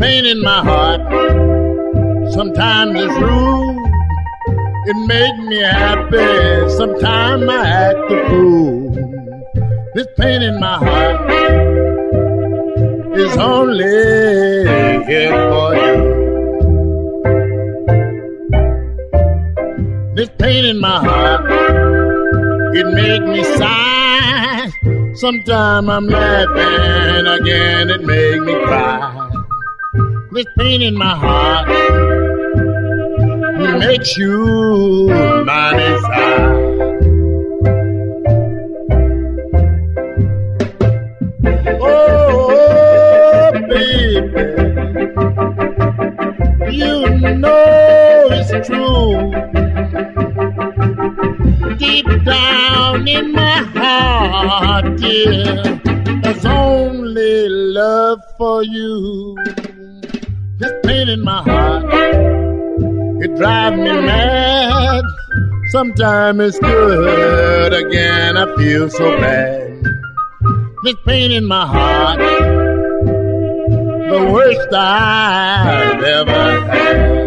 pain in my heart, sometimes it's rude. It makes me happy, sometimes I act a fool. This pain in my heart is only here for you. This pain in my heart, it makes me sigh. Sometimes I'm laughing, again it makes me cry. This pain in my heart makes you my desire. Oh, baby, you know it's true. Deep down in my heart, dear, there's only love for you. This pain in my heart, it drives me mad. Sometimes it's good, again I feel so bad. This pain in my heart, the worst I've ever had.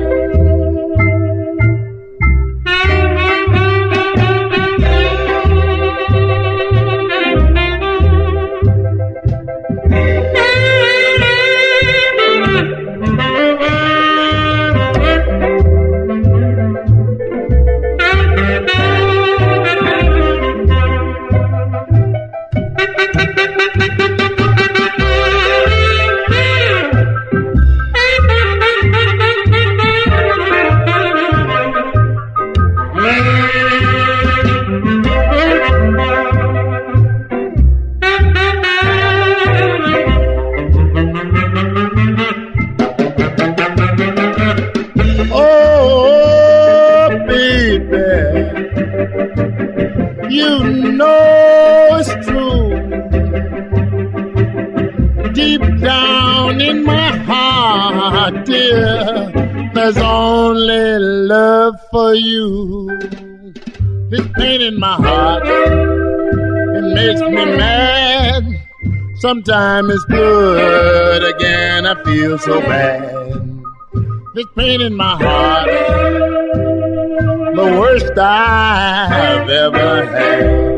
You know it's true. Deep down in my heart, dear, there's only love for you. This pain in my heart, it makes me mad. Sometimes it's good, again I feel so bad. This pain in my heart, the worst I've ever had.